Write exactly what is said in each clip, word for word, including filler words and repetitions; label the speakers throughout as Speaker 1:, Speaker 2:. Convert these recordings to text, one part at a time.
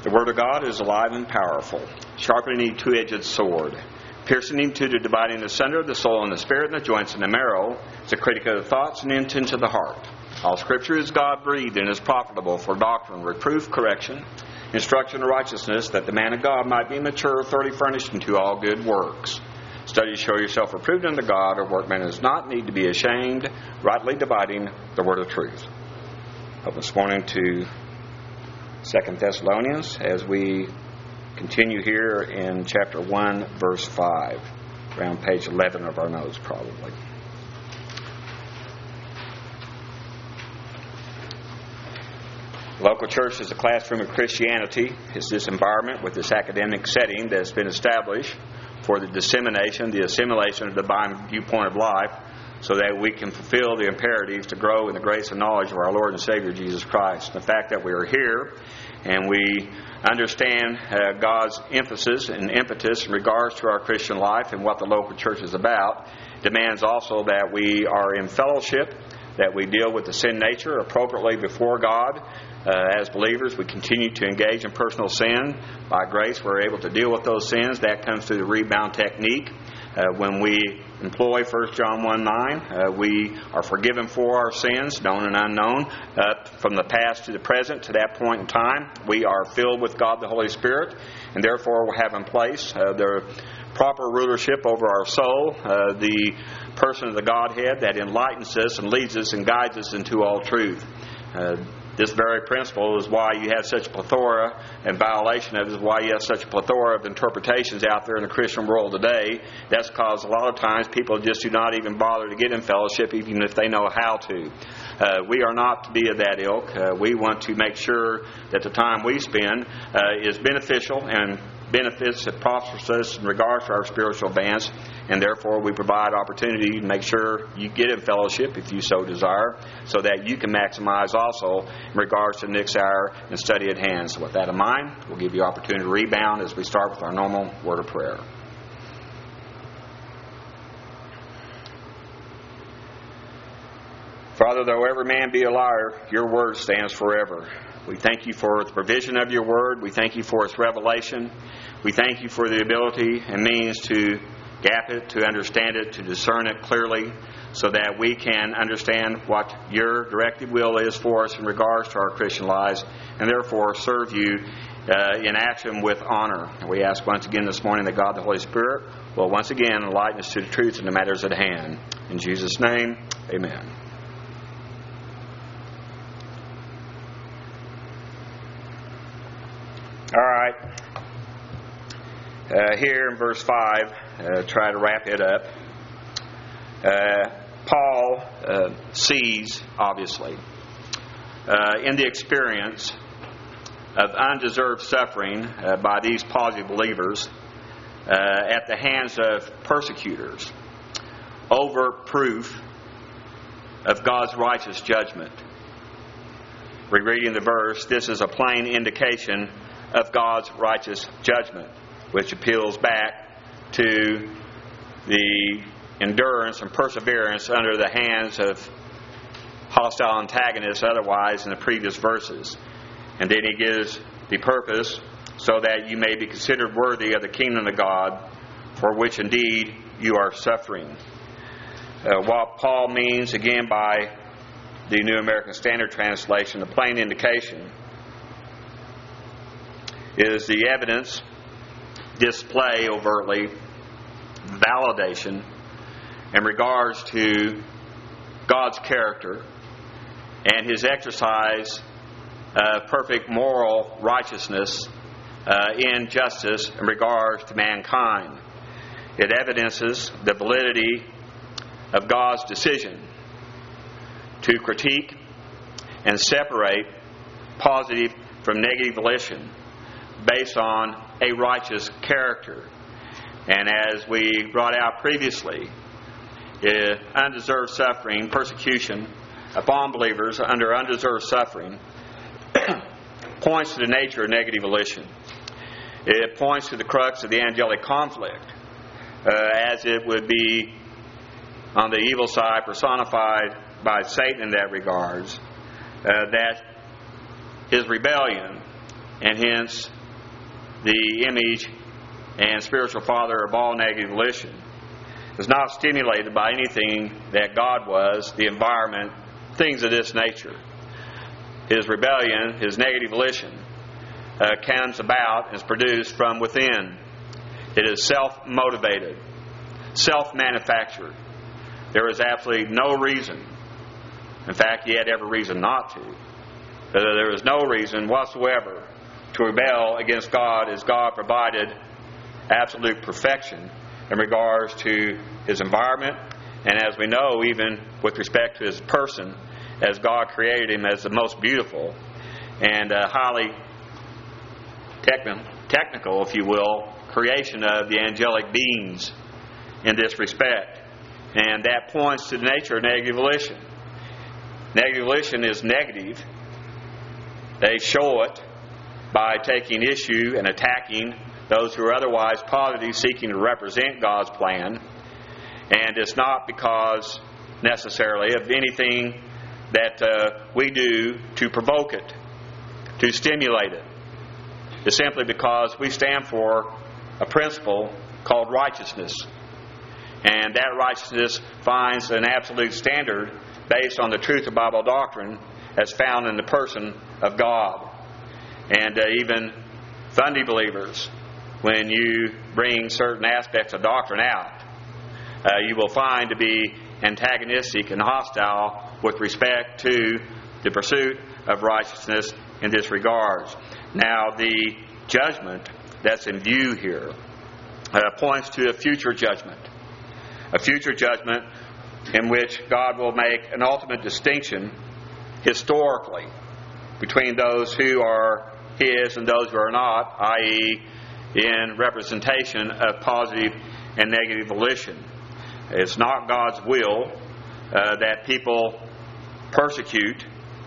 Speaker 1: The Word of God is alive and powerful, sharper than any two-edged sword, piercing into the dividing asunder of the soul and the spirit and the joints and the marrow. It's a critic of the thoughts and intents of the heart. All Scripture is God-breathed and is profitable for doctrine, reproof, correction, instruction in righteousness, that the man of God might be mature, thoroughly furnished unto all good works. Study to show yourself approved unto God, a workman does not need to be ashamed, rightly dividing the word of truth. Open this morning to Second Thessalonians as we continue here in chapter one, verse five, around page eleven of our notes probably. Local church is a classroom of Christianity. It's this environment with this academic setting that's been established for the dissemination, the assimilation of the divine viewpoint of life, so that we can fulfill the imperatives to grow in the grace and knowledge of our Lord and Savior Jesus Christ. The fact that we are here and we understand uh, God's emphasis and impetus in regards to our Christian life and what the local church is about demands also that we are in fellowship, that we deal with the sin nature appropriately before God. Uh, as believers, we continue to engage in personal sin. By grace, we're able to deal with those sins. That comes through the rebound technique. Uh, when we employ First John one nine, uh, we are forgiven for our sins, known and unknown, uh, from the past to the present. To that point in time, we are filled with God the Holy Spirit, and therefore we have in place uh, the proper rulership over our soul, uh, the person of the Godhead that enlightens us and leads us and guides us into all truth. Uh, This very principle is why you have such a plethora and violation of it, is why you have such a plethora of interpretations out there in the Christian world today. That's because a lot of times people just do not even bother to get in fellowship, even if they know how to. Uh, we are not to be of that ilk. Uh, we want to make sure that the time we spend uh, is beneficial and benefits that prospers us in regards to our spiritual advance, and therefore we provide opportunity to make sure you get in fellowship if you so desire, so that you can maximize also in regards to the next hour and study at hand. So with that in mind, we'll give you opportunity to rebound as we start with our normal word of prayer. Father, though every man be a liar, your word stands forever. We thank you for the provision of your word. We thank you for its revelation. We thank you for the ability and means to gap it, to understand it, to discern it clearly, so that we can understand what your directed will is for us in regards to our Christian lives, and therefore serve you uh, in action with honor. And we ask once again this morning that God the Holy Spirit will once again enlighten us to the truth in the matters at hand. In Jesus' name, amen. All right. Uh, here in verse five, uh, try to wrap it up. Uh, Paul uh, sees, obviously, uh, in the experience of undeserved suffering uh, by these positive believers uh, at the hands of persecutors, over proof of God's righteous judgment. Rereading the verse, this is a plain indication of God's righteous judgment, which appeals back to the endurance and perseverance under the hands of hostile antagonists otherwise in the previous verses. And then he gives the purpose so that you may be considered worthy of the kingdom of God, for which indeed you are suffering. Uh, what Paul means, again by the New American Standard Translation, the plain indication is the evidence, display overtly, validation in regards to God's character and His exercise of perfect moral righteousness uh, in justice in regards to mankind. It evidences the validity of God's decision to critique and separate positive from negative volition based on a righteous character. And as we brought out previously, undeserved suffering, persecution upon believers under undeserved suffering points to the nature of negative volition. It points to the crux of the angelic conflict, uh, as it would be on the evil side personified by Satan in that regards, uh, that his rebellion and hence the image and spiritual father of all negative volition, is not stimulated by anything that God was, the environment, things of this nature. His rebellion, his negative volition, uh, comes about and is produced from within. It is self-motivated, self-manufactured. There is absolutely no reason. In fact, he had every reason not to. There is no reason whatsoever to rebel against God, as God provided absolute perfection in regards to his environment, and as we know, even with respect to his person, as God created him as the most beautiful and uh, highly techn- technical, if you will, creation of the angelic beings in this respect. And that points to the nature of negative volition. Negative volition is negative. They show it by taking issue and attacking those who are otherwise positive, seeking to represent God's plan. And it's not because necessarily of anything that uh, we do to provoke it, to stimulate it. It's simply because we stand for a principle called righteousness. And that righteousness finds an absolute standard based on the truth of Bible doctrine as found in the person of God. And uh, even Sunday believers, when you bring certain aspects of doctrine out, uh, you will find to be antagonistic and hostile with respect to the pursuit of righteousness in this regard. Now, the judgment that's in view here uh, points to a future judgment. A future judgment in which God will make an ultimate distinction historically between those who are His and those who are not, that is in representation of positive and negative volition. It's not God's will uh, that people persecute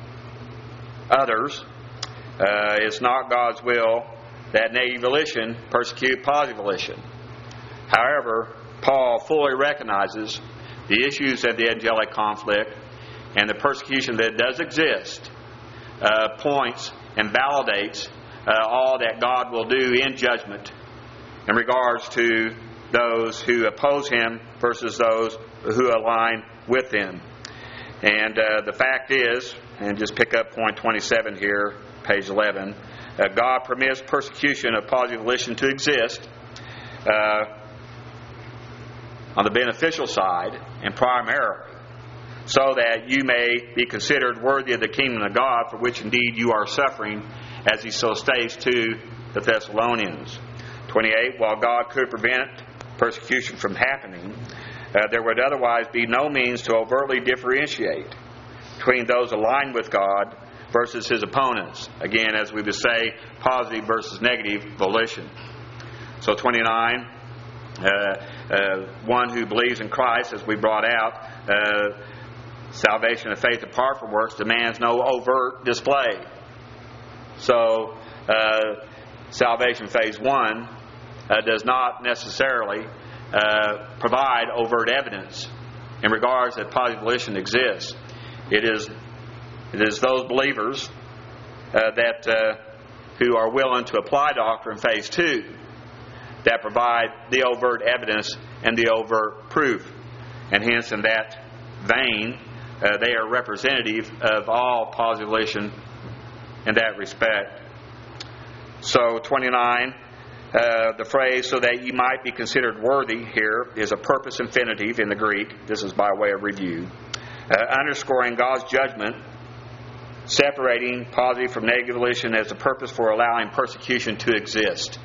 Speaker 1: others. Uh, it's not God's will that negative volition persecute positive volition. However, Paul fully recognizes the issues of the angelic conflict, and the persecution that does exist uh, points and validates uh, all that God will do in judgment in regards to those who oppose Him versus those who align with Him. And uh, the fact is, and just pick up point twenty-seven here, page eleven, uh, God permits persecution of positive volition to exist uh, on the beneficial side and primarily, so that you may be considered worthy of the kingdom of God, for which indeed you are suffering, as he so states to the Thessalonians. twenty-eight, while God could prevent persecution from happening, uh, there would otherwise be no means to overtly differentiate between those aligned with God versus his opponents. Again, as we would say, positive versus negative volition. So twenty-nine, uh, uh, one who believes in Christ, as we brought out, uh, salvation of faith apart from works demands no overt display. So, uh, salvation phase one uh, does not necessarily uh, provide overt evidence in regards that positive volition exists. It is it is those believers uh, that uh, who are willing to apply doctrine phase two that provide the overt evidence and the overt proof, and hence in that vein, Uh, they are representative of all positive volition in that respect. So twenty-nine, uh, the phrase, so that you might be considered worthy, here is a purpose infinitive in the Greek. This is by way of review. Uh, underscoring God's judgment, separating positive from negative volition as a purpose for allowing persecution to exist.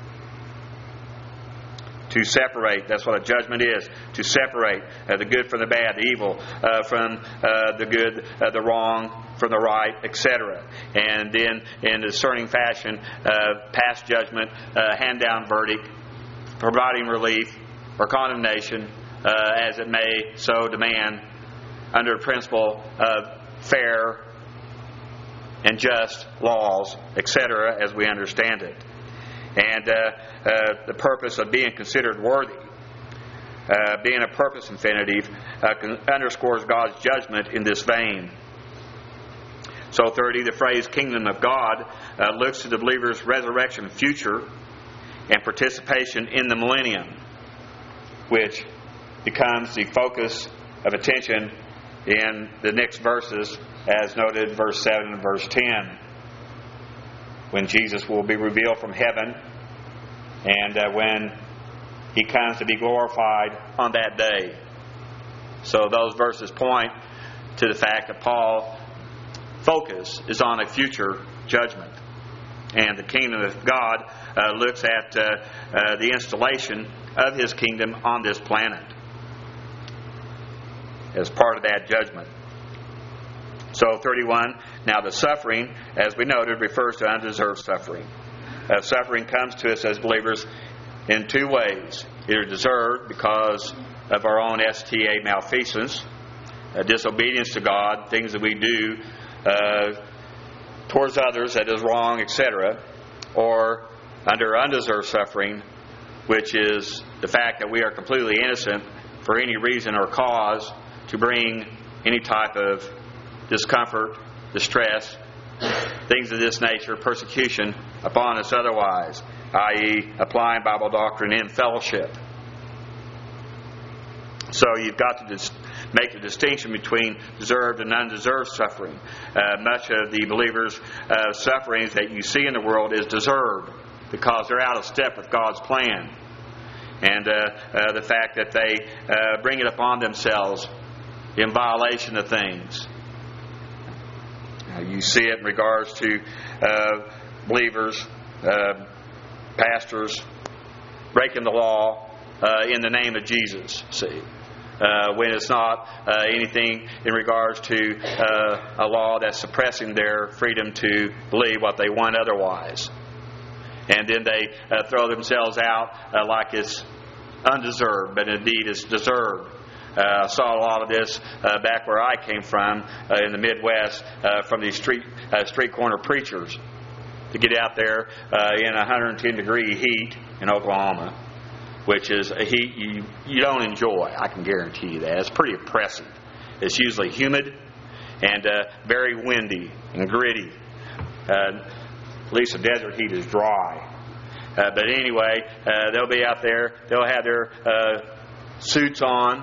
Speaker 1: To separate, that's what a judgment is. To separate uh, the good from the bad, the evil uh, from uh, the good, uh, the wrong from the right, et cetera. And then, in a discerning fashion, uh, pass judgment, uh, hand down verdict, providing relief or condemnation uh, as it may so demand under the principle of fair and just laws, et cetera, as we understand it. And uh, uh, the purpose of being considered worthy, uh, being a purpose infinitive, uh, underscores God's judgment in this vein. So thirty, the phrase kingdom of God uh, looks to the believer's resurrection future and participation in the millennium, which becomes the focus of attention in the next verses, as noted verse seven and verse ten, when Jesus will be revealed from heaven and uh, when He comes to be glorified on that day. So those verses point to the fact that Paul's focus is on a future judgment. And the kingdom of God uh, looks at uh, uh, the installation of His kingdom on this planet as part of that judgment. So thirty-one, now the suffering, as we noted, refers to undeserved suffering. Uh, suffering comes to us as believers in two ways. Either deserved because of our own S T A malfeasance, uh, disobedience to God, things that we do uh, towards others that is wrong, et cetera, or under undeserved suffering, which is the fact that we are completely innocent for any reason or cause to bring any type of discomfort, distress, things of this nature, persecution upon us otherwise, that is applying Bible doctrine in fellowship. So you've got to dis- make a distinction between deserved and undeserved suffering. Uh, much of the believers' uh, sufferings that you see in the world is deserved because they're out of step with God's plan. And uh, uh, the fact that they uh, bring it upon themselves in violation of things. Uh, you see it in regards to uh, believers, uh, pastors, breaking the law uh, in the name of Jesus, see. Uh, when it's not uh, anything in regards to uh, a law that's suppressing their freedom to believe what they want otherwise. And then they uh, throw themselves out uh, like it's undeserved, but indeed it's deserved. Uh, I saw a lot of this uh, back where I came from uh, in the Midwest uh, from these street uh, street corner preachers to get out there uh, in one hundred ten degree heat in Oklahoma, which is a heat you, you don't enjoy. I can guarantee you that. It's pretty oppressive. It's usually humid and uh, very windy and gritty. Uh, at least the desert heat is dry. Uh, but anyway, uh, they'll be out there. They'll have their uh, suits on,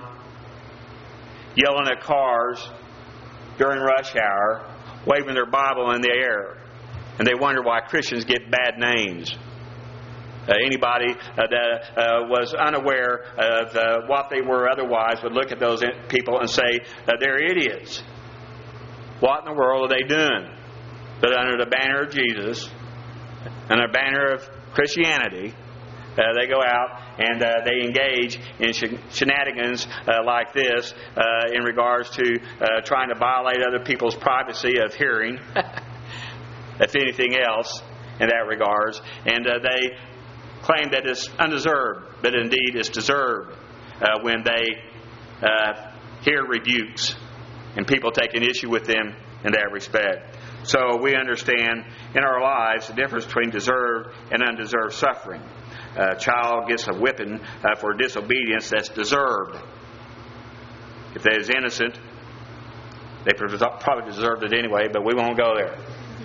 Speaker 1: yelling at cars during rush hour, waving their Bible in the air. And they wonder why Christians get bad names. Uh, anybody uh, that uh, was unaware of uh, what they were otherwise would look at those people and say, uh, they're idiots. What in the world are they doing? But under the banner of Jesus and the banner of Christianity, uh, they go out and uh, they engage in sh- shenanigans uh, like this uh, in regards to uh, trying to violate other people's privacy of hearing, if anything else, in that regards. And uh, they claim that it's undeserved, but indeed it's deserved uh, when they uh, hear rebukes and people take an issue with them in that respect. So we understand in our lives the difference between deserved and undeserved suffering. A child gets a whipping uh, for disobedience that's deserved. If they is innocent, they probably deserved it anyway, but we won't go there.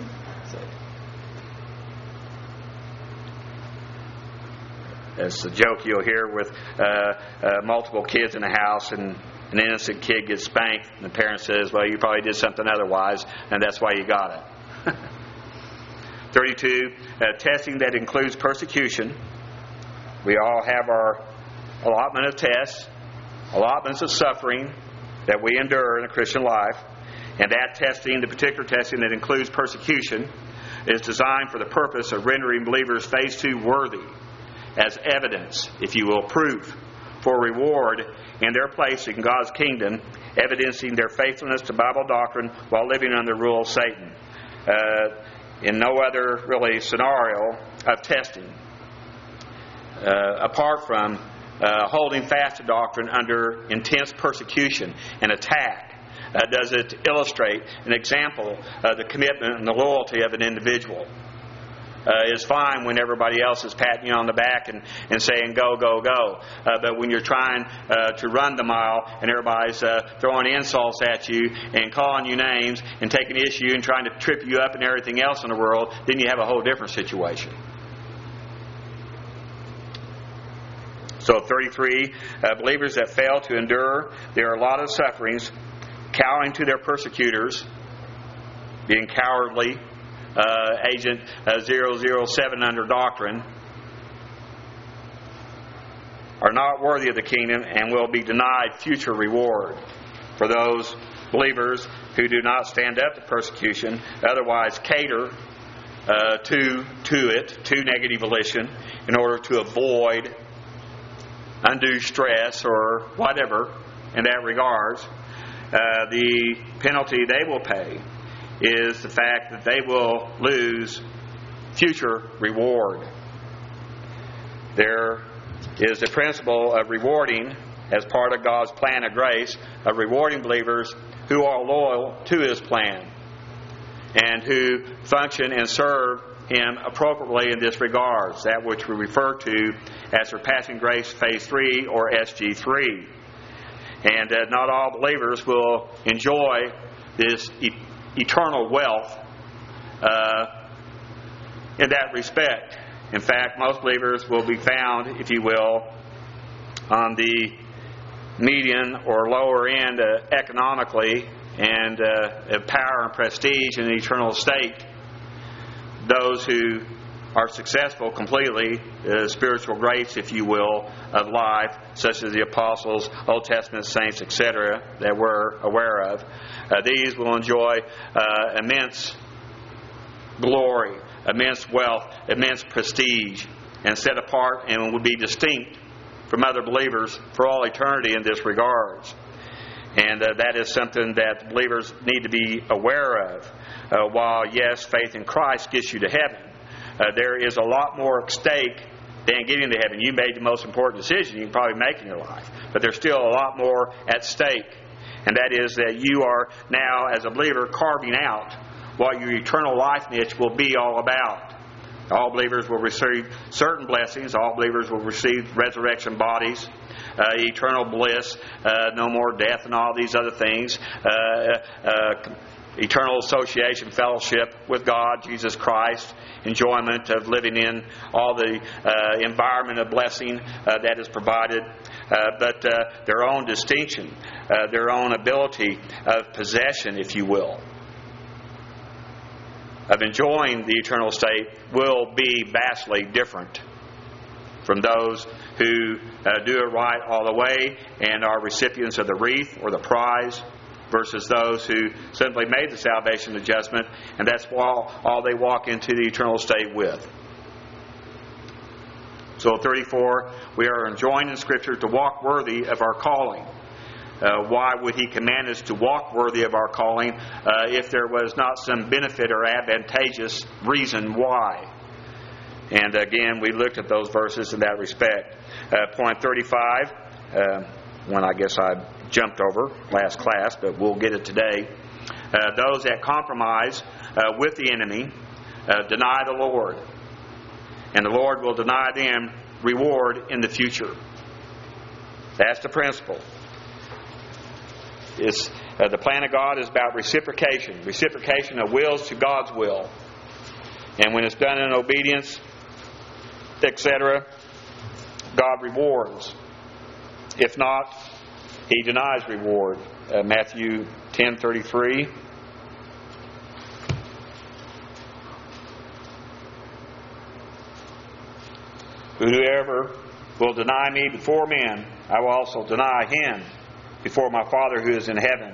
Speaker 1: It's a joke you'll hear with uh, uh, multiple kids in the house, and an innocent kid gets spanked, and the parent says, well, you probably did something otherwise, and that's why you got it. thirty-two, uh, testing that includes persecution. We all have our allotment of tests, allotments of suffering that we endure in a Christian life. And that testing, the particular testing that includes persecution, is designed for the purpose of rendering believers phase two worthy as evidence, if you will, proof for reward in their place in God's kingdom, evidencing their faithfulness to Bible doctrine while living under the rule of Satan. Uh, in no other, really, scenario of testing, uh, apart from uh, holding fast to doctrine under intense persecution and attack, uh, does it illustrate an example of the commitment and the loyalty of an individual. Uh, is fine when everybody else is patting you on the back and, and saying go, go, go. Uh, but when you're trying uh, to run the mile and everybody's uh, throwing insults at you and calling you names and taking issue and trying to trip you up and everything else in the world, then you have a whole different situation. So thirty-three, uh, believers that fail to endure their allotted sufferings, cowering to their persecutors, being cowardly, Uh, agent uh, zero zero seven under doctrine, are not worthy of the kingdom and will be denied future reward. For those believers who do not stand up to persecution, otherwise cater uh, to to it, to negative volition, in order to avoid undue stress or whatever in that regards, uh, the penalty they will pay is the fact that they will lose future reward. There is a principle of rewarding, as part of God's plan of grace, of rewarding believers who are loyal to His plan and who function and serve Him appropriately in this regard, that which we refer to as surpassing grace phase three or S G three. And uh, not all believers will enjoy this e- eternal wealth uh, in that respect. In fact, most believers will be found, if you will, on the median or lower end uh, economically and uh, of power and prestige in the eternal state. Those who are successful completely, uh, spiritual grace, if you will, of life, such as the apostles, Old Testament saints, et cetera, that we're aware of. Uh, these will enjoy uh, immense glory, immense wealth, immense prestige, and set apart and will be distinct from other believers for all eternity in this regards. And uh, that is something that believers need to be aware of. Uh, while, yes, faith in Christ gets you to heaven, uh, there is a lot more at stake than getting to heaven. You made the most important decision you can probably make in your life, but there's still a lot more at stake. And that is that you are now, as a believer, carving out what your eternal life niche will be all about. All believers will receive certain blessings. All believers will receive resurrection bodies, uh, eternal bliss, uh, no more death, and all these other things. Uh, uh, eternal association, fellowship with God, Jesus Christ, enjoyment of living in all the uh, environment of blessing uh, that is provided. Uh, but uh, their own distinction, uh, their own ability of possession, if you will, of enjoying the eternal state will be vastly different from those who uh, do it right all the way and are recipients of the wreath or the prize, versus those who simply made the salvation adjustment, and that's all, all they walk into the eternal state with. So thirty-four, we are enjoined in Scripture to walk worthy of our calling. Uh, why would He command us to walk worthy of our calling uh, if there was not some benefit or advantageous reason why? And again, we looked at those verses in that respect. Uh, point thirty-five, uh, one I guess I jumped over last class, but we'll get it today. Uh, those that compromise uh, with the enemy uh, deny the Lord, and the Lord will deny them reward in the future. That's the principle. It's, uh, the plan of God is about reciprocation, reciprocation of wills to God's will. And when it's done in obedience, et cetera, God rewards. If not, He denies reward. Uh, Matthew ten thirty-three. Whoever will deny me before men, I will also deny him before my Father who is in heaven.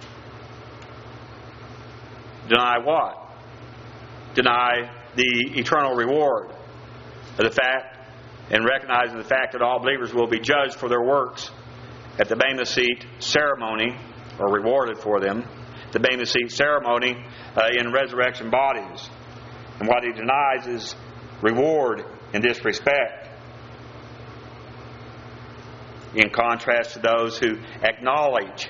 Speaker 1: Deny what? Deny the eternal reward of the fact, and recognizing the fact that all believers will be judged for their works at the Bema Seat ceremony, or rewarded for them, the Bema Seat ceremony uh, in resurrection bodies. And what he denies is reward in this respect, in contrast to those who acknowledge,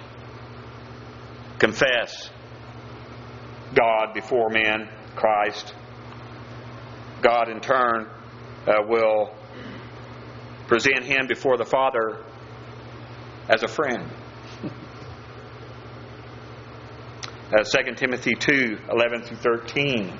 Speaker 1: confess God before men, Christ, God in turn uh, will present him before the Father as a friend. Uh, Second Timothy two, eleven through thirteen.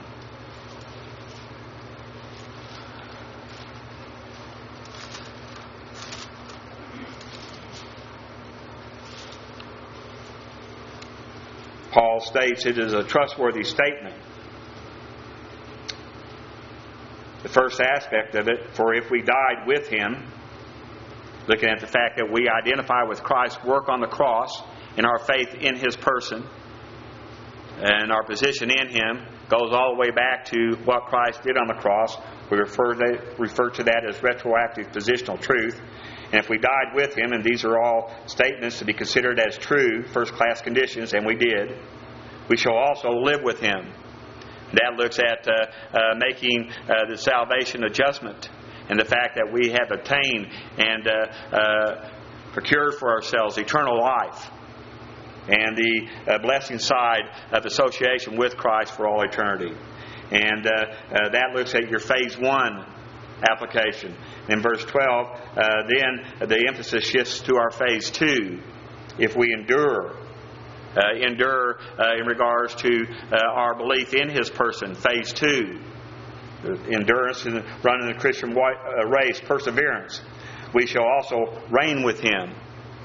Speaker 1: Paul states it is a trustworthy statement. The first aspect of it, for if we died with him, looking at the fact that we identify with Christ's work on the cross and our faith in his person, and our position in him goes all the way back to what Christ did on the cross. We refer to, refer to that as retroactive positional truth. And if we died with him, and these are all statements to be considered as true, first-class conditions, and we did, we shall also live with him. That looks at uh, uh, making uh, the salvation adjustment and the fact that we have obtained and uh, uh, procured for ourselves eternal life and the uh, blessing side of association with Christ for all eternity. And uh, uh, that looks at your phase one application. In verse twelve, uh, then the emphasis shifts to our phase two. If we endure, uh, endure uh, in regards to uh, our belief in his person, phase two. Endurance in running the Christian race, perseverance. We shall also reign with him.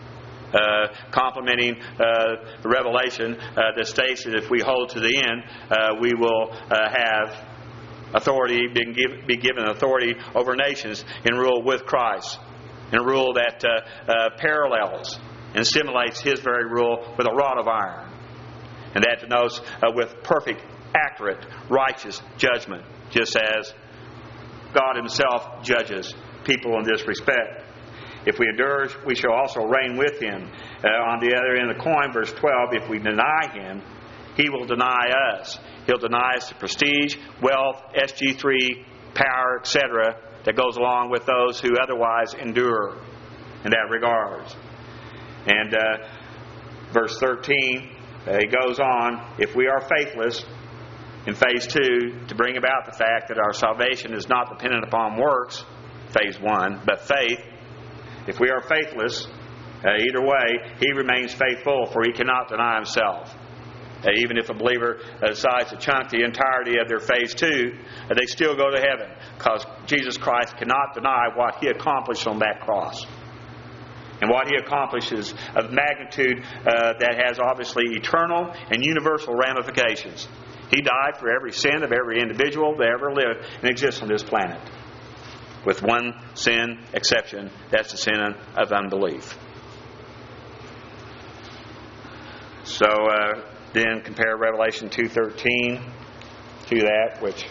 Speaker 1: Uh, complementing uh, the revelation uh, that states that if we hold to the end, uh, we will uh, have authority, be, give, be given authority over nations and rule with Christ. And rule that uh, uh, parallels and simulates his very rule with a rod of iron. And that denotes uh, with perfect, accurate, righteous judgment, just as God himself judges people in this respect. If we endure, we shall also reign with him. Uh, on the other end of the coin, verse twelve, if we deny him, he will deny us. He'll deny us the prestige, wealth, S G three, power, et cetera that goes along with those who otherwise endure in that regard. And uh, verse thirteen, uh, he goes on, if we are faithless, in phase two, to bring about the fact that our salvation is not dependent upon works, phase one, but faith. If we are faithless, uh, either way, he remains faithful, for he cannot deny himself. Uh, even if a believer uh, decides to chunk the entirety of their phase two, uh, they still go to heaven, because Jesus Christ cannot deny what he accomplished on that cross. And what he accomplishes of magnitude uh, that has obviously eternal and universal ramifications. He died for every sin of every individual that ever lived and exists on this planet. With one sin exception, that's the sin of unbelief. So uh, then compare Revelation two thirteen to that, which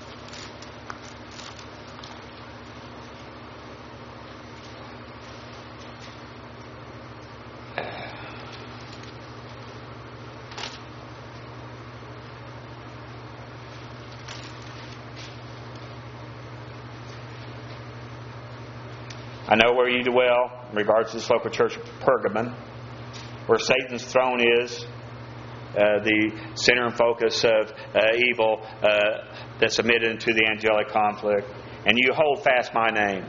Speaker 1: I know where you dwell in regards to this local church of Pergamon, where Satan's throne is, uh, the center and focus of uh, evil uh, that's submitted to the angelic conflict. And you hold fast my name,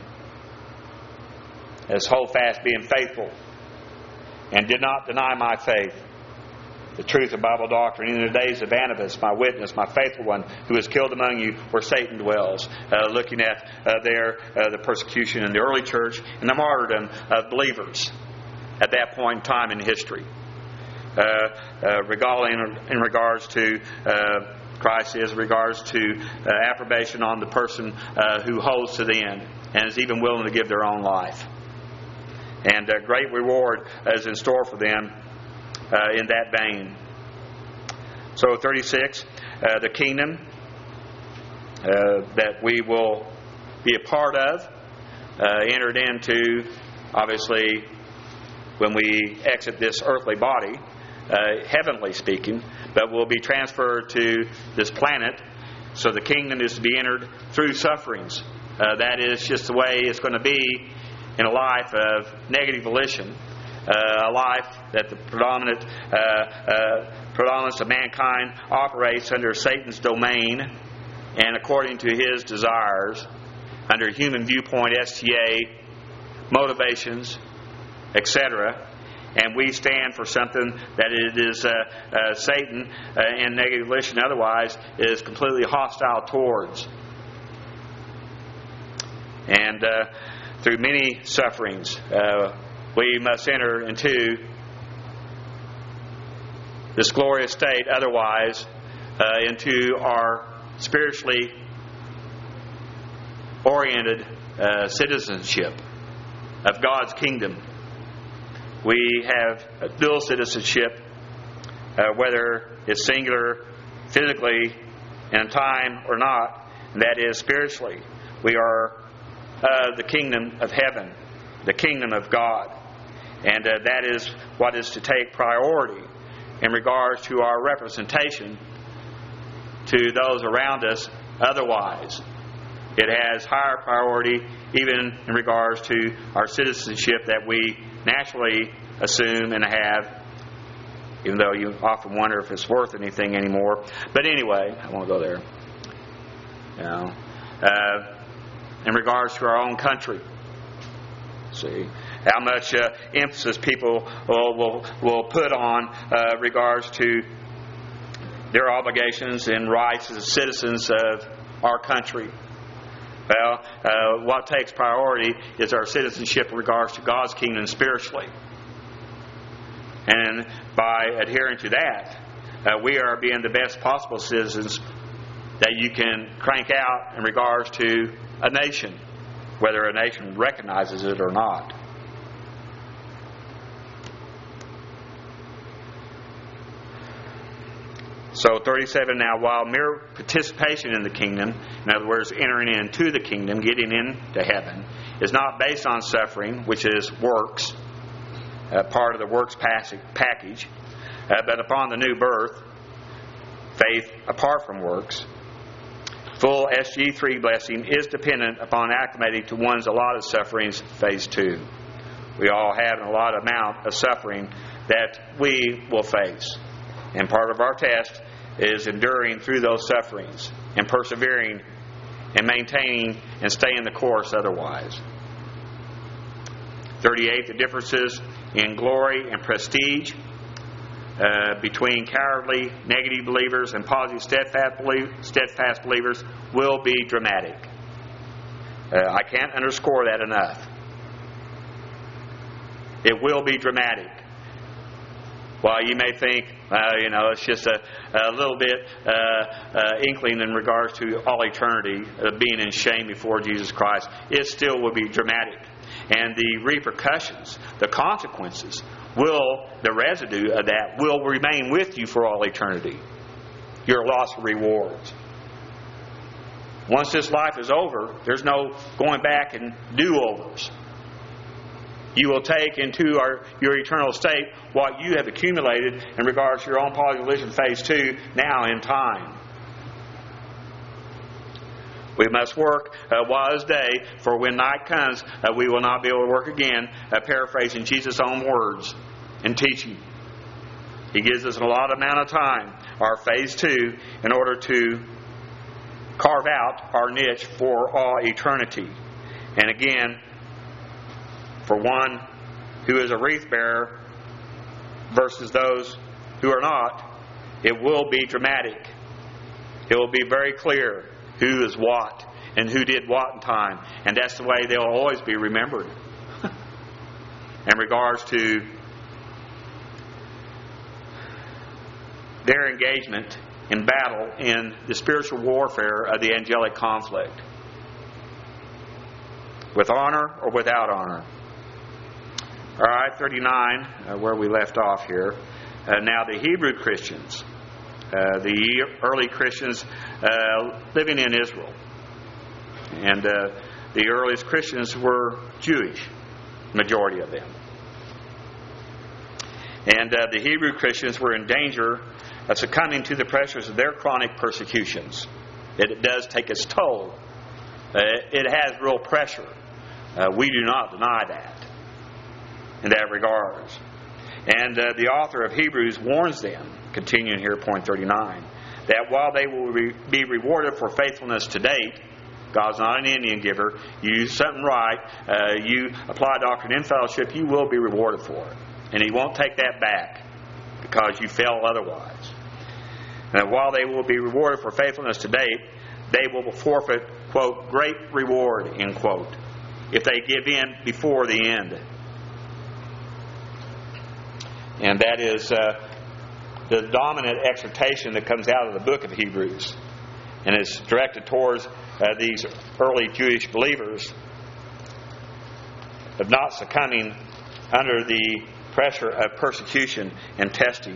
Speaker 1: as hold fast being faithful, and did not deny my faith, the truth of Bible doctrine, in the days of Antipas, my witness, my faithful one, who was killed among you, where Satan dwells. Uh, looking at uh, there uh, the persecution in the early church and the martyrdom of believers at that point in time in history. Uh, uh, regaling in regards to uh, Christ is in regards to uh, approbation on the person uh, who holds to the end and is even willing to give their own life. And a great reward is in store for them Uh, in that vein. So thirty-six, uh, the kingdom uh, that we will be a part of, uh, entered into, obviously, when we exit this earthly body, uh, heavenly speaking, but will be transferred to this planet. So the kingdom is to be entered through sufferings. Uh, that is just the way it's going to be in a life of negative volition. Uh, a life that the predominant uh, uh, predominance of mankind operates under Satan's domain, and according to His desires, under human viewpoint, S T A, motivations, et cetera, and we stand for something that it is uh, uh, Satan uh, in negative volition, otherwise, is completely hostile towards. And uh, through many sufferings, uh, we must enter into this glorious state, otherwise, uh, into our spiritually oriented uh, citizenship of God's kingdom. We have a dual citizenship, uh, whether it's singular physically in time or not, and that is spiritually. We are uh, the kingdom of heaven, the kingdom of God. And uh, that is what is to take priority in regards to our representation to those around us. Otherwise, it has higher priority even in regards to our citizenship that we naturally assume and have, even though you often wonder if it's worth anything anymore. But anyway, I won't go there. You know, uh, in regards to our own country, see how much uh, emphasis people will will, will put on uh, regards to their obligations and rights as citizens of our country. Well, uh, what takes priority is our citizenship in regards to God's kingdom spiritually. And by adhering to that, uh, we are being the best possible citizens that you can crank out in regards to a nation, whether a nation recognizes it or not. So thirty-seven now, while mere participation in the kingdom, in other words, entering into the kingdom, getting into heaven, is not based on suffering, which is works, uh, part of the works package, uh, but upon the new birth, faith apart from works. Full S G three blessing is dependent upon acclimating to one's allotted sufferings, phase two. We all have an allotted amount of suffering that we will face. And part of our test is enduring through those sufferings and persevering and maintaining and staying the course otherwise. thirty-eight, the differences in glory and prestige uh, between cowardly, negative believers and positive, steadfast, belie- steadfast believers will be dramatic. Uh, I can't underscore that enough. It will be dramatic. While you may think, uh, you know, it's just a, a little bit uh, uh, inkling in regards to all eternity of being in shame before Jesus Christ, it still will be dramatic. And the repercussions, the consequences, will, the residue of that will remain with you for all eternity. Your loss of rewards. Once this life is over, there's no going back and do-overs. You will take into our, your eternal state what you have accumulated in regards to your own positive volition phase two now in time. We must work uh, while is day, for when night comes, uh, we will not be able to work again, uh, paraphrasing Jesus' own words and teaching. He gives us a lot amount of time, our phase two, in order to carve out our niche for all eternity. And again, for one who is a wreath bearer versus those who are not, it will be dramatic. It will be very clear who is what and who did what in time. And that's the way they'll always be remembered. In regards to their engagement in battle in the spiritual warfare of the angelic conflict. With honor or without honor. All right, thirty-nine, uh, where we left off here. Uh, now the Hebrew Christians, uh, the early Christians uh, living in Israel. And uh, the earliest Christians were Jewish, majority of them. And uh, the Hebrew Christians were in danger of succumbing to the pressures of their chronic persecutions. It, it does take its toll. Uh, it has real pressure. Uh, we do not deny that in that regards. And uh, the author of Hebrews warns them continuing here, point thirty-nine, that while they will re- be rewarded for faithfulness to date, God's not an Indian giver. You do something right, uh, you apply doctrine in fellowship, you will be rewarded for it. And He won't take that back because you fail otherwise. And while they will be rewarded for faithfulness to date, they will forfeit, quote, great reward, end quote, if they give in before the end. And that is uh, the dominant exhortation that comes out of the book of Hebrews. And it's directed towards uh, these early Jewish believers of not succumbing under the pressure of persecution and testing.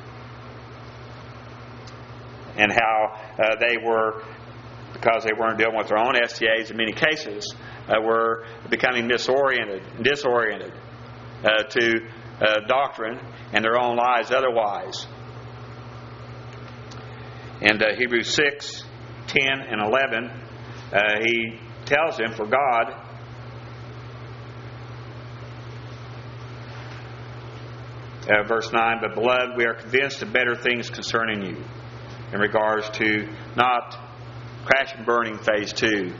Speaker 1: And how uh, they were, because they weren't dealing with their own S T As in many cases, uh, were becoming disoriented, disoriented uh, to uh, doctrine and their own lives otherwise. And uh, Hebrews six, ten, and eleven, uh, he tells them, for God uh, verse nine, but beloved, we are convinced of better things concerning you, in regards to not crash and burning phase two.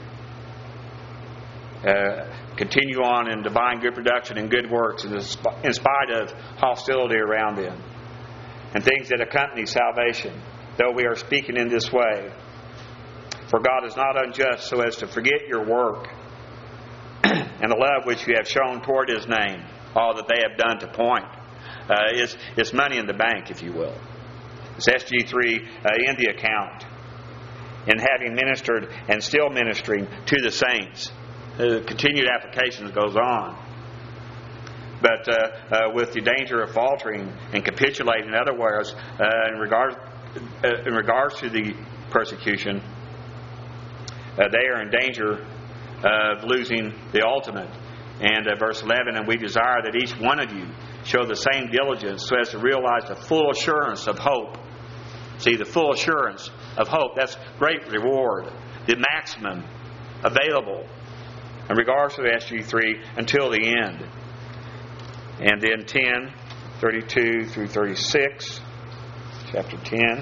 Speaker 1: Uh, continue on in divine good production and good works in spite of hostility around them and things that accompany salvation, though we are speaking in this way. For God is not unjust so as to forget your work and the love which you have shown toward His name, all that they have done to point. Uh, it's, it's money in the bank, if you will. It's S G three uh, in the account. And having ministered and still ministering to the saints. The continued application goes on. But uh, uh, with the danger of faltering and capitulating otherwise uh, in, regard, uh, in regards to the persecution, uh, they are in danger of losing the ultimate. And uh, verse eleven, and we desire that each one of you show the same diligence so as to realize the full assurance of hope. See, the full assurance of hope, that's great reward, the maximum available in regards to the S G three until the end. And then ten, thirty-two through thirty-six, chapter ten.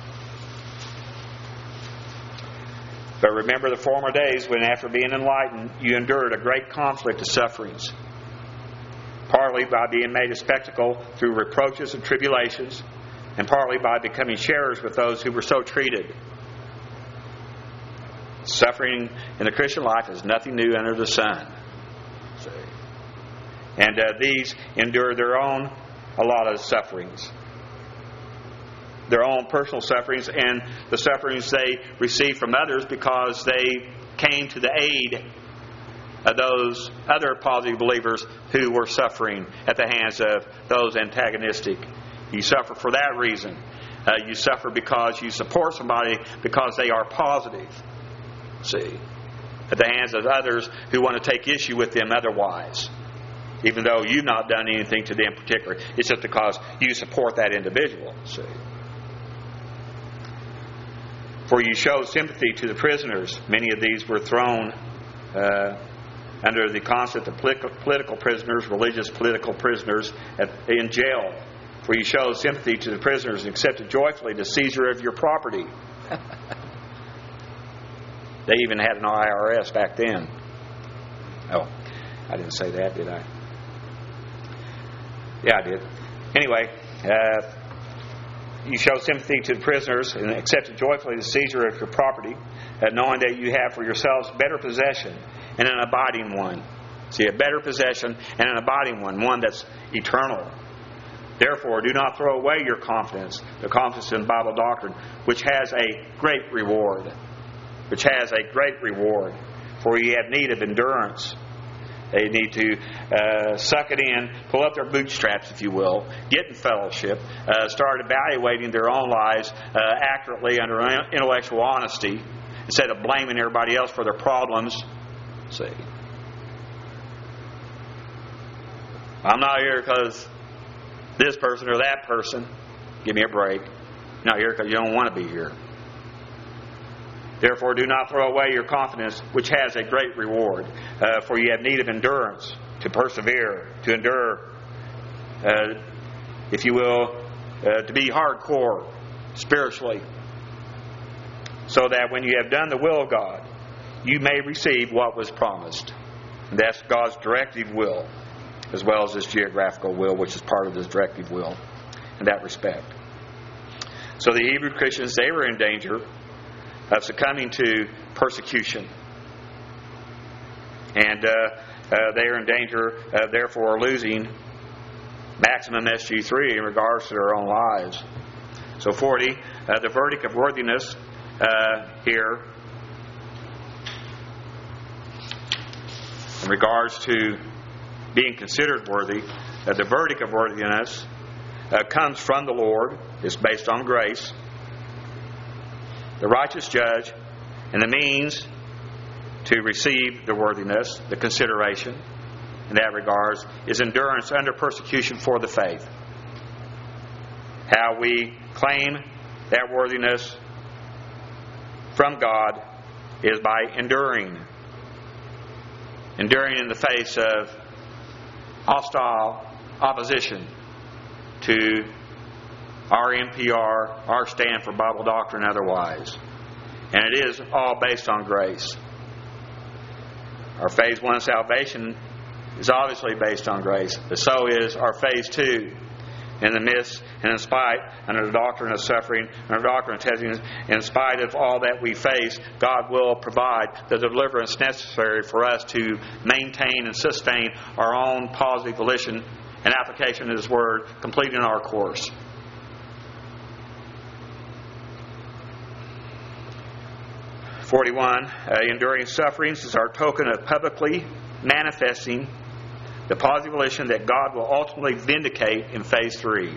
Speaker 1: But remember the former days when, after being enlightened, you endured a great conflict of sufferings, partly by being made a spectacle through reproaches and tribulations, and partly by becoming sharers with those who were so treated. Suffering in the Christian life is nothing new under the sun. See? And uh, these endure their own a lot of sufferings. Their own personal sufferings and the sufferings they receive from others because they came to the aid of those other positive believers who were suffering at the hands of those antagonistic. You suffer for that reason. Uh, you suffer because you support somebody because they are positive. See, at the hands of others who want to take issue with them otherwise, even though you've not done anything to them particular. It's just because you support that individual. See, for you showed sympathy to the prisoners. Many of these were thrown uh, under the concept of political, political prisoners, religious political prisoners at, in jail. For you showed sympathy to the prisoners and accepted joyfully the seizure of your property. They even had an I R S back then. Oh, I didn't say that, did I? Yeah, I did. Anyway, uh, you showed sympathy to the prisoners and accepted joyfully the seizure of your property, uh, knowing that you have for yourselves better possession and an abiding one. See, a better possession and an abiding one, one that's eternal. Therefore, do not throw away your confidence, the confidence in Bible doctrine, which has a great reward. Which has a great reward. For ye have need of endurance. They need to uh, suck it in, pull up their bootstraps, if you will, get in fellowship, uh, start evaluating their own lives uh, accurately under intellectual honesty, instead of blaming everybody else for their problems. See, I'm not here because this person or that person. Give me a break. I'm not here because you don't want to be here. Therefore, do not throw away your confidence, which has a great reward. Uh, for you have need of endurance, to persevere, to endure, uh, if you will, uh, to be hardcore spiritually, so that when you have done the will of God, you may receive what was promised. And that's God's directive will, as well as His geographical will, which is part of His directive will in that respect. So the Hebrew Christians, they were in danger of succumbing to persecution. And uh, uh, they are in danger of therefore losing maximum S G three in regards to their own lives. So forty, uh, the verdict of worthiness uh, here in regards to being considered worthy, uh, the verdict of worthiness uh, comes from the Lord. It's based on grace. The righteous judge, and the means to receive the worthiness, the consideration in that regards, is endurance under persecution for the faith. How we claim that worthiness from God is by enduring. Enduring in the face of hostile opposition to our N P R, our stand for Bible doctrine otherwise. And it is all based on grace. Our phase one salvation is obviously based on grace, but so is our phase two. In the midst and in spite, under the doctrine of suffering, under the doctrine of testing, in spite of all that we face, God will provide the deliverance necessary for us to maintain and sustain our own positive volition and application of His Word, completing our course. forty-one, uh, enduring sufferings is our token of publicly manifesting the positive volition that God will ultimately vindicate in phase three.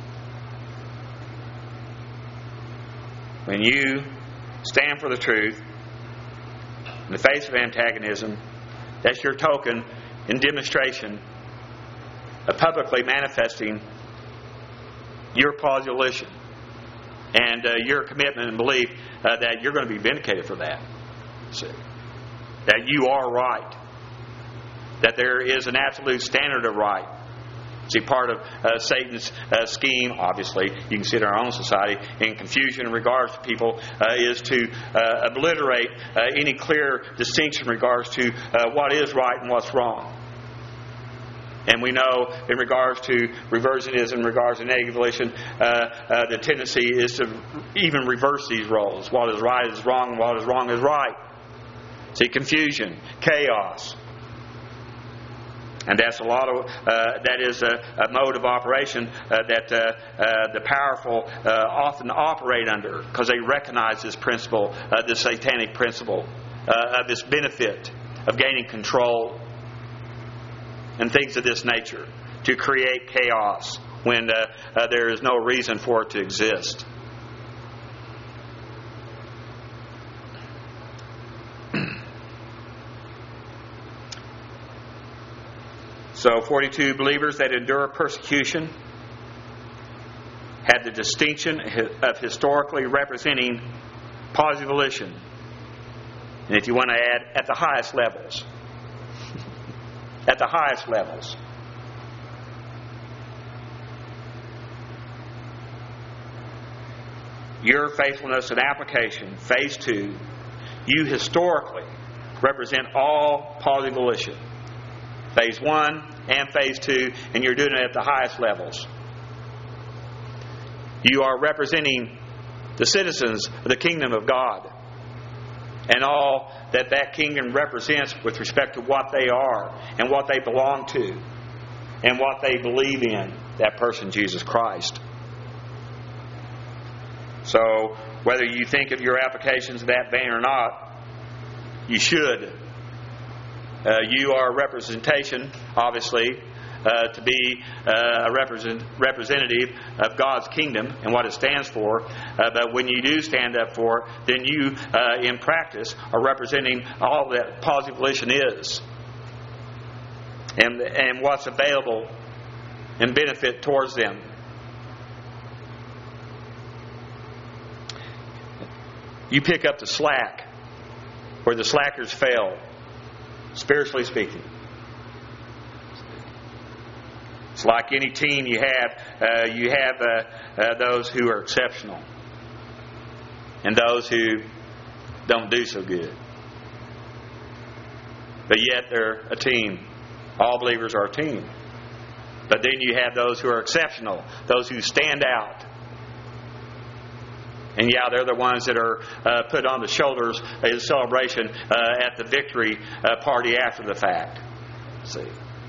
Speaker 1: When you stand for the truth in the face of antagonism, that's your token in demonstration of publicly manifesting your positive volition and uh, your commitment and belief uh, that you're going to be vindicated for that. See? That you are right. That there is an absolute standard of right. See, part of uh, Satan's uh, scheme, obviously, you can see it in our own society, in confusion in regards to people, uh, is to uh, obliterate uh, any clear distinction in regards to uh, what is right and what's wrong. And we know in regards to reversionism, in regards to negative volition, uh, uh, the tendency is to even reverse these roles. What is right is wrong, and what is wrong is right. See, confusion, chaos. And that's a lot of uh, that is a, a mode of operation uh, that uh, uh, the powerful uh, often operate under, because they recognize this principle, uh, this satanic principle uh, of this benefit of gaining control and things of this nature, to create chaos when uh, uh, there is no reason for it to exist. So, forty-two, believers that endure persecution had the distinction of historically representing positive volition. And if you want to add, at the highest levels. At the highest levels. Your faithfulness and application, phase two, you historically represent all positive volition. Phase one and phase two, and you're doing it at the highest levels. You are representing the citizens of the kingdom of God and all that that kingdom represents with respect to what they are and what they belong to and what they believe in, that person, Jesus Christ. So, whether you think of your applications in that vein or not, you should. Uh, you are a representation, obviously, uh, to be uh, a represent, representative of God's kingdom and what it stands for. Uh, but when you do stand up for it, then you, uh, in practice, are representing all that positive volition is. And, and what's available and benefit towards them. You pick up the slack where the slackers fail. Spiritually speaking. It's like any team you have, uh, you have uh, uh, those who are exceptional and those who don't do so good. But yet they're a team. All believers are a team. But then you have those who are exceptional, those who stand out. And yeah, they're the ones that are uh, put on the shoulders in celebration uh, at the victory uh, party after the fact. See.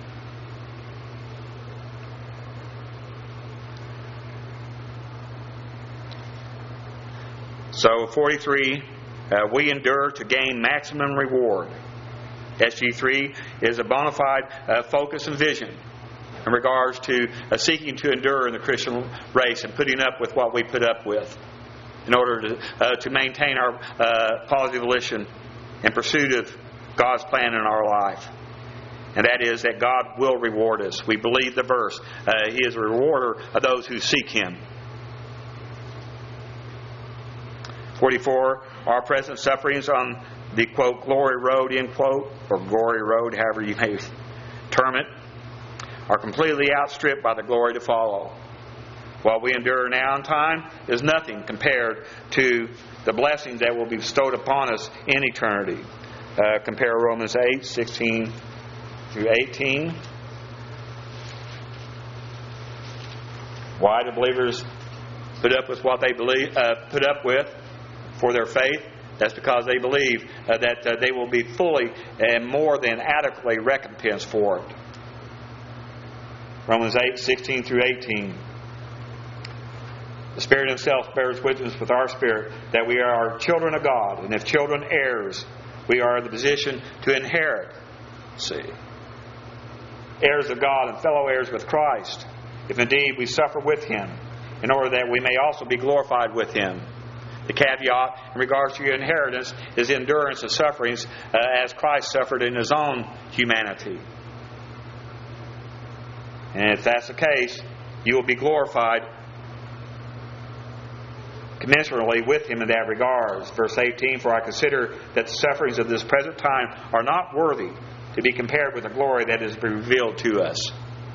Speaker 1: So forty-three, uh, we endure to gain maximum reward. S G three is a bona fide uh, focus and vision in regards to uh, seeking to endure in the Christian race and putting up with what we put up with in order to uh, to maintain our uh, positive volition in pursuit of God's plan in our life. And that is that God will reward us. We believe the verse. Uh, he is a rewarder of those who seek Him. forty-four, our present sufferings on the, quote, glory road, end quote, or glory road, however you may term it, are completely outstripped by the glory to follow. What we endure now in time is nothing compared to the blessings that will be bestowed upon us in eternity. Uh, compare Romans eight, sixteen through eighteen. Why do believers put up with what they believe, uh, put up with for their faith? That's because they believe uh, that uh, they will be fully and more than adequately recompensed for it. Romans eight, sixteen through eighteen. The Spirit Himself bears witness with our spirit that we are children of God, and if children, heirs, we are in the position to inherit. See, heirs of God and fellow heirs with Christ, if indeed we suffer with Him, in order that we may also be glorified with Him. The caveat in regards to your inheritance is the endurance of sufferings uh, as Christ suffered in His own humanity. And if that's the case, you will be glorified commensurately with Him in that regard. Verse eighteen, for I consider that the sufferings of this present time are not worthy to be compared with the glory that is revealed to us.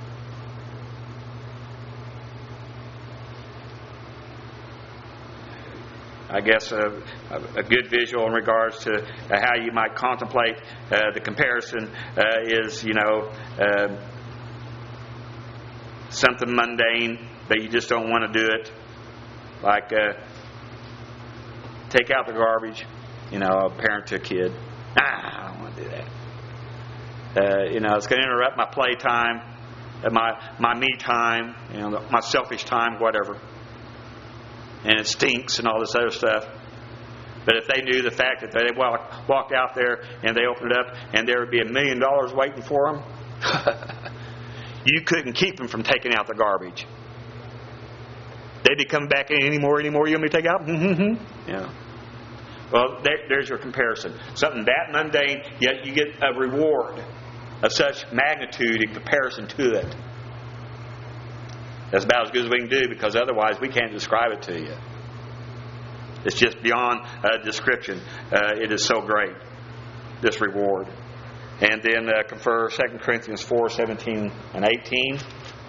Speaker 1: I guess a, a good visual in regards to uh, how you might contemplate uh, the comparison uh, is, you know, uh, something mundane, but you just don't want to do it. Like, uh, take out the garbage. You know, a parent to a kid. Ah, I don't want to do that. Uh, you know, it's going to interrupt my play time, uh, my my me time, you know, my selfish time, whatever. And it stinks and all this other stuff. But if they knew the fact that they walk, walked out there and they opened it up and there would be a million dollars waiting for them, you couldn't keep them from taking out the garbage. They'd be coming back in anymore, anymore. You want me to take out? Mm-hmm. Yeah. Well, there, there's your comparison. Something that mundane, yet you get a reward of such magnitude in comparison to it. That's about as good as we can do, because otherwise we can't describe it to you. It's just beyond uh, description. Uh, it is so great, this reward. And then uh, confer Second Corinthians four, seventeen and eighteen.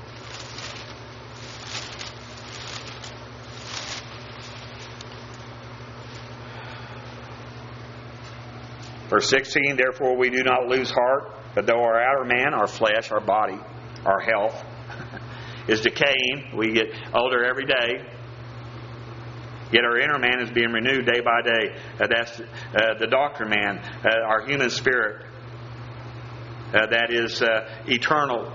Speaker 1: Verse sixteen, therefore we do not lose heart, but though our outer man, our flesh, our body, our health, is decaying, we get older every day, yet our inner man is being renewed day by day. Uh, that's uh, the doctrine man, uh, our human spirit, uh, that is uh, eternal,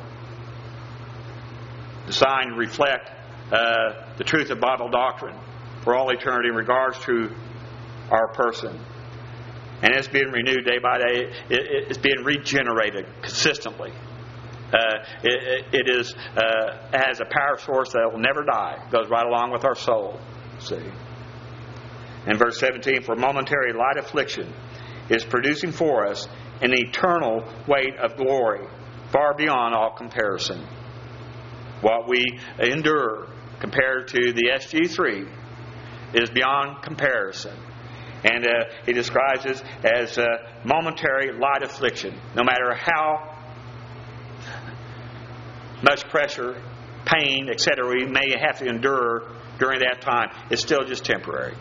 Speaker 1: designed to reflect uh, the truth of Bible doctrine for all eternity in regards to our person. And it's being renewed day by day. It, it's being regenerated consistently. Uh, it, it is uh, has a power source that will never die. It goes right along with our soul. See. In verse seventeen, for momentary light affliction is producing for us an eternal weight of glory, far beyond all comparison. What we endure compared to the S G three is beyond comparison. And uh, he describes it as uh, momentary light affliction. No matter how much pressure, pain, et cetera we may have to endure during that time, it's still just temporary.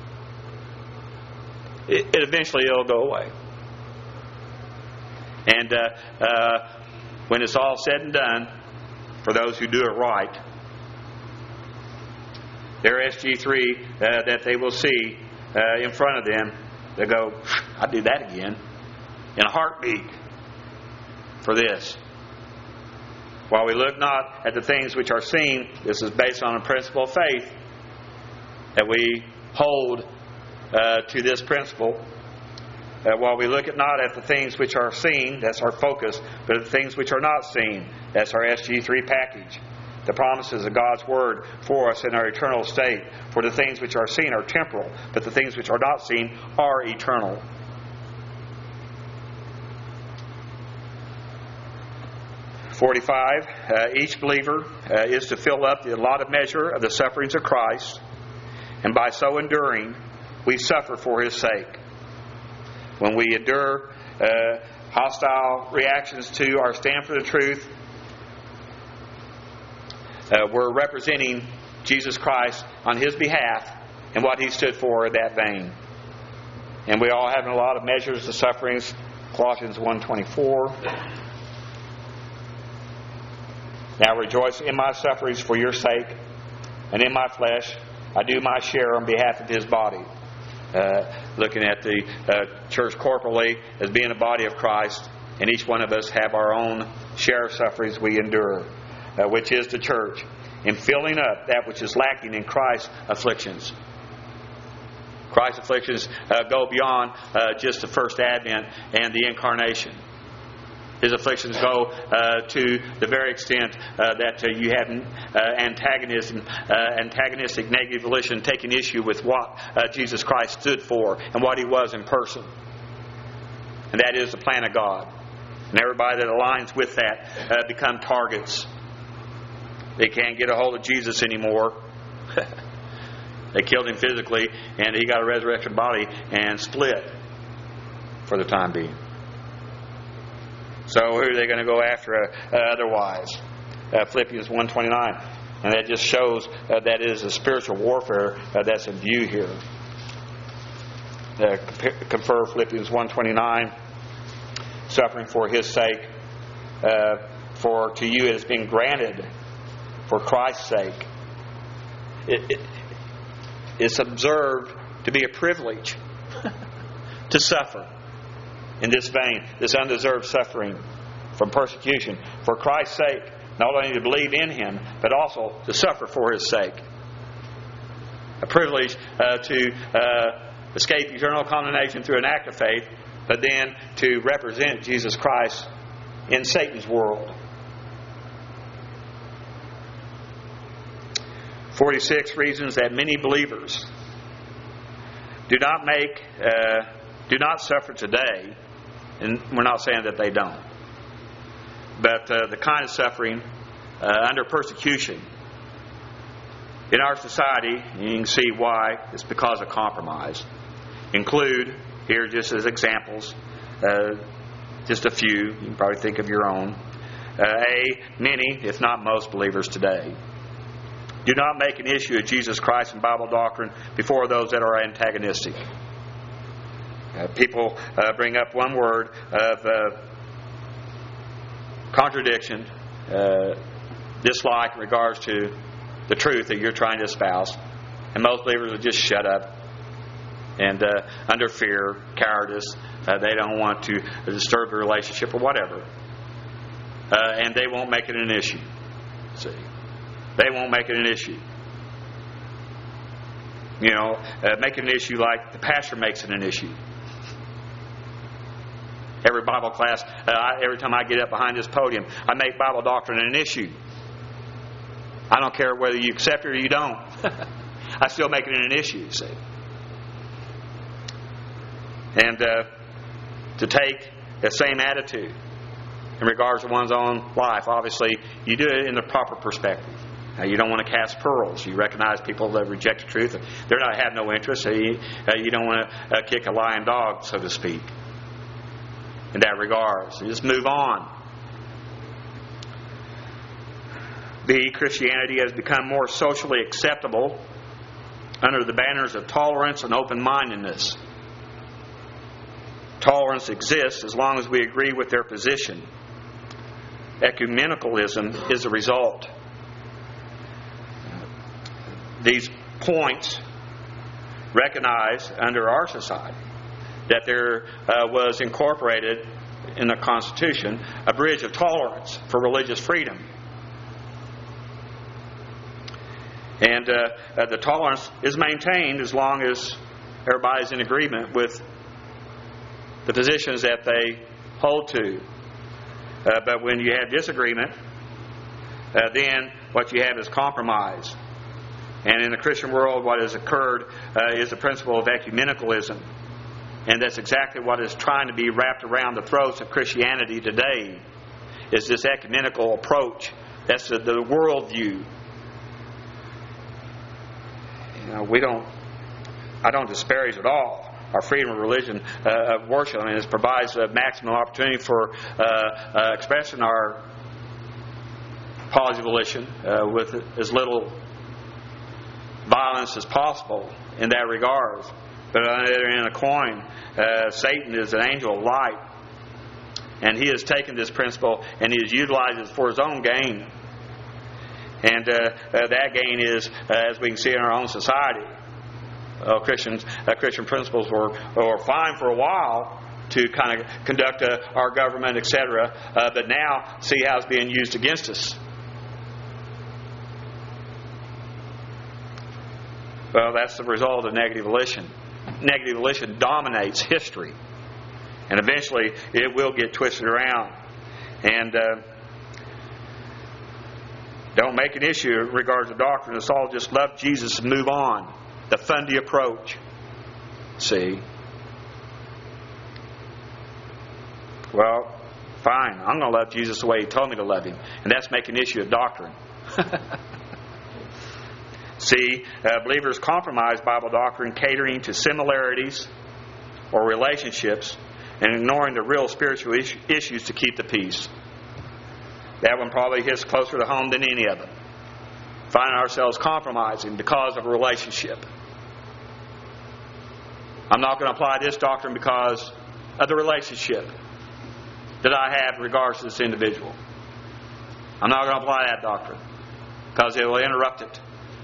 Speaker 1: It, it eventually it'll go away. And uh, uh, when it's all said and done, for those who do it right, their S G three uh, that they will see uh, in front of them, they'll go, I'd do that again in a heartbeat for this. While we look not at the things which are seen, this is based on a principle of faith, that we hold uh, to this principle. Uh, while we look at not at the things which are seen, that's our focus, but the things which are not seen, that's our S G three package. The promises of God's Word for us in our eternal state. For the things which are seen are temporal, but the things which are not seen are eternal. forty-five. Uh, each believer uh, is to fill up the allotted measure of the sufferings of Christ, and by so enduring, we suffer for His sake. When we endure uh, hostile reactions to our stand for the truth, uh, we're representing Jesus Christ on His behalf and what He stood for in that vein. And we all have a lot of measures of sufferings. Colossians one twenty-four. Now rejoice in my sufferings for your sake, and in my flesh I do my share on behalf of His body. Uh, looking at the uh, church corporally as being a body of Christ, and each one of us have our own share of sufferings we endure, uh, which is the church, in filling up that which is lacking in Christ's afflictions. Christ's afflictions uh, go beyond uh, just the first advent and the incarnation. His afflictions go uh, to the very extent uh, that uh, you have uh, antagonism, uh, antagonistic negative volition taking issue with what uh, Jesus Christ stood for and what He was in person. And that is the plan of God. And everybody that aligns with that uh, become targets. They can't get a hold of Jesus anymore. They killed Him physically, and He got a resurrection body and split for the time being. So who are they going to go after uh, otherwise? Uh, Philippians one twenty-nine. And that just shows uh, that it is a spiritual warfare uh, that's in view here. Uh, confer Philippians one twenty-nine. Suffering for His sake. Uh, for to you it has been granted for Christ's sake. It, it, it's observed to be a privilege to suffer. In this vein, this undeserved suffering from persecution for Christ's sake, not only to believe in Him, but also to suffer for His sake. A privilege uh, to uh, escape eternal condemnation through an act of faith, but then to represent Jesus Christ in Satan's world. forty-six reasons that many believers do not make, uh, do not suffer today. And we're not saying that they don't. But uh, the kind of suffering uh, under persecution in our society, and you can see why, it's because of compromise. Include, here just as examples, uh, just a few, you can probably think of your own. Uh, A, many, if not most believers today, do not make an issue of Jesus Christ and Bible doctrine before those that are antagonistic. Uh, people uh, bring up one word of uh, contradiction, uh, dislike in regards to the truth that you're trying to espouse. And most believers will just shut up. And uh, under fear, cowardice, uh, they don't want to disturb the relationship or whatever. Uh, and they won't make it an issue. See? They won't make it an issue. You know, uh, make it an issue like the pastor makes it an issue. Every Bible class, uh, I, every time I get up behind this podium, I make Bible doctrine an issue. I don't care whether you accept it or you don't. I still make it an issue, see. And uh, to take the same attitude in regards to one's own life, obviously, you do it in the proper perspective. Now, you don't want to cast pearls. You recognize people that reject the truth. They're not have no interest. So you, uh, you don't want to uh, kick a lying dog, so to speak. In that regard, so just move on. B, Christianity has become more socially acceptable under the banners of tolerance and open-mindedness. Tolerance exists as long as we agree with their position. Ecumenicalism is a result. These points recognize under our society that there uh, was incorporated in the Constitution a bridge of tolerance for religious freedom. And uh, uh, the tolerance is maintained as long as everybody's in agreement with the positions that they hold to. Uh, but when you have disagreement, uh, then what you have is compromise. And in the Christian world, what has occurred uh, is the principle of ecumenicalism. And that's exactly what is trying to be wrapped around the throats of Christianity today, is this ecumenical approach. That's the, the worldview. You know, we don't, I don't disparage at all our freedom of religion, uh, of worship. I mean, it provides a maximum opportunity for uh, uh, expressing our positive volition uh, with as little violence as possible in that regard. But on the other end of the coin, uh, Satan is an angel of light. And he has taken this principle and he has utilized it for his own gain. And uh, uh, that gain is, uh, as we can see in our own society, uh, Christians, uh, Christian principles were, were fine for a while to kind of conduct uh, our government, et cetera. Uh, but now, see how it's being used against us. Well, that's the result of negative volition. Negative volition dominates history. And eventually, it will get twisted around. And uh, don't make an issue in regards to doctrine. It's all just love Jesus and move on. The Fundy approach. See? Well, fine. I'm going to love Jesus the way He told me to love Him. And that's making an issue of doctrine. See, uh, believers compromise Bible doctrine catering to similarities or relationships and ignoring the real spiritual is- issues to keep the peace. That one probably hits closer to home than any of them. Finding ourselves compromising because of a relationship. I'm not going to apply this doctrine because of the relationship that I have in regards to this individual. I'm not going to apply that doctrine because it will interrupt it.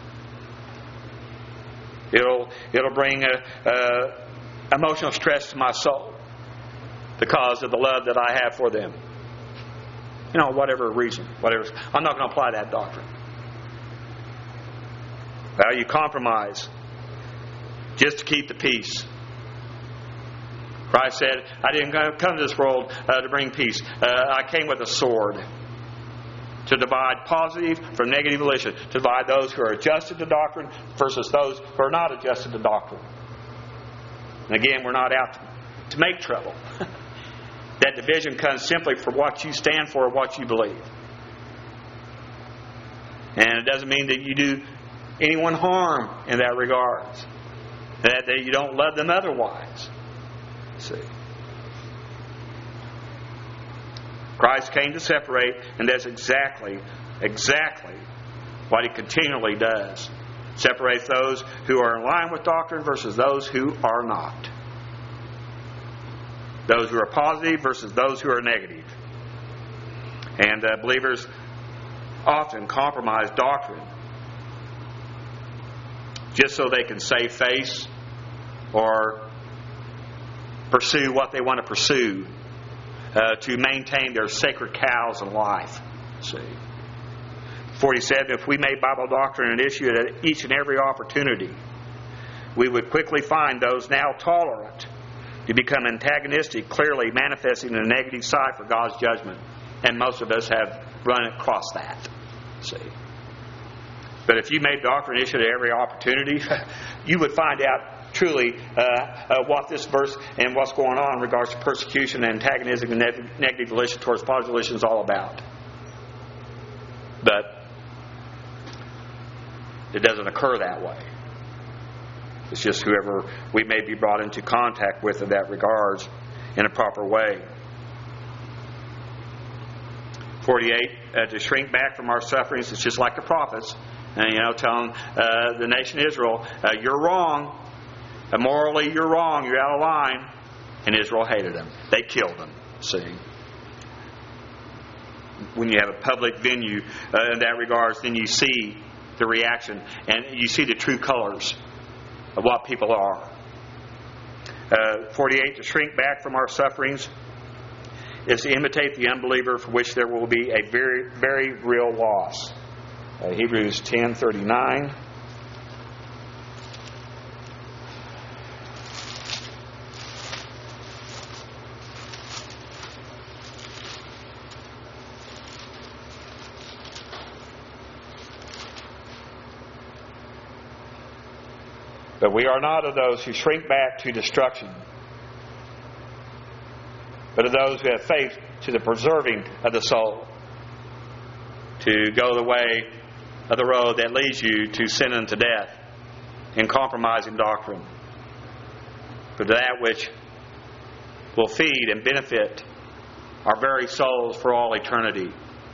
Speaker 1: It'll it'll bring a, a emotional stress to my soul because of the love that I have for them. You know, whatever reason, whatever. I'm not going to apply that doctrine. Well, you compromise just to keep the peace. Christ said, I didn't come to this world uh, to bring peace. Uh, I came with a sword to divide positive from negative volition, to divide those who are adjusted to doctrine versus those who are not adjusted to doctrine. And again, we're not out to make trouble. That division comes simply for what you stand for, what you believe. And it doesn't mean that you do anyone harm in that regard. That, that you don't love them otherwise. See. Christ came to separate, and that's exactly, exactly what He continually does. Separates those who are in line with doctrine versus those who are not. Those who are positive versus those who are negative. And uh, believers often compromise doctrine just so they can save face or pursue what they want to pursue uh, to maintain their sacred cows in life. See, forty-seven, if we made Bible doctrine an issue at each and every opportunity, we would quickly find those now tolerant to become antagonistic, clearly manifesting a negative side for God's judgment. And most of us have run across that. See. But if you made doctrine issue at every opportunity, you would find out truly uh, uh, what this verse and what's going on in regards to persecution, antagonism, and ne- negative volition towards positive volition is all about. But it doesn't occur that way. It's just whoever we may be brought into contact with in that regards in a proper way. forty-eight, uh, to shrink back from our sufferings. It's just like the prophets, and you know, telling uh, the nation Israel, uh, "You're wrong. Uh, morally, you're wrong. You're out of line." And Israel hated them. They killed them. See, when you have a public venue uh, in that regards, then you see the reaction, and you see the true colors of what people are. Uh, forty-eight, to shrink back from our sufferings is to imitate the unbeliever, for which there will be a very, very real loss. Uh, Hebrews ten thirty-nine. But we are not of those who shrink back to destruction, but of those who have faith to the preserving of the soul. To go the way of the road that leads you to sin and to death in compromising doctrine. But that which will feed and benefit our very souls for all eternity.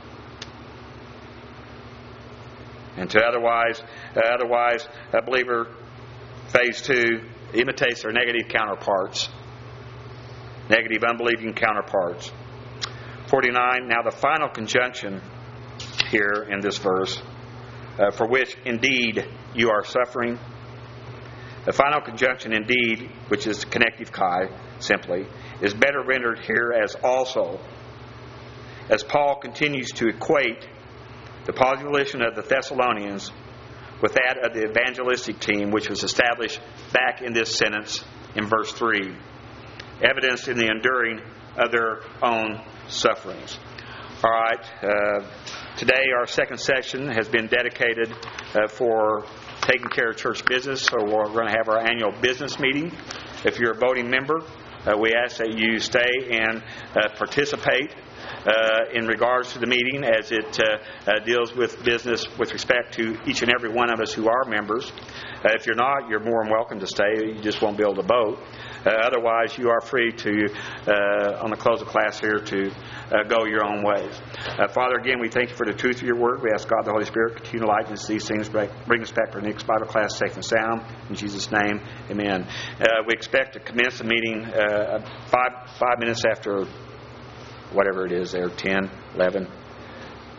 Speaker 1: And to otherwise, uh, otherwise, a believer, phase two, imitates their negative counterparts. Negative, unbelieving counterparts. forty-nine, now the final conjunction here in this verse, uh, for which indeed you are suffering. The final conjunction, indeed, which is connective chi, simply, is better rendered here as also, as Paul continues to equate the position of the Thessalonians with that of the evangelistic team, which was established back in this sentence in verse three, evidenced in the enduring of their own sufferings. All right, uh, today our second section has been dedicated uh, for taking care of church business, so we're going to have our annual business meeting. If you're a voting member, uh, we ask that you stay and uh, participate Uh, in regards to the meeting, as it uh, uh, deals with business with respect to each and every one of us who are members. Uh, if you're not, you're more than welcome to stay. You just won't be able to vote. Uh, otherwise, you are free to, uh, on the close of class here, to uh, go your own ways. Uh, Father, again, we thank you for the truth of your word. We ask God the Holy Spirit to continue to lighten us these things, bring us back for the next Bible class safe and sound. In Jesus' name, amen. Uh, we expect to commence the meeting uh, five, five minutes after whatever it is there, ten, eleven,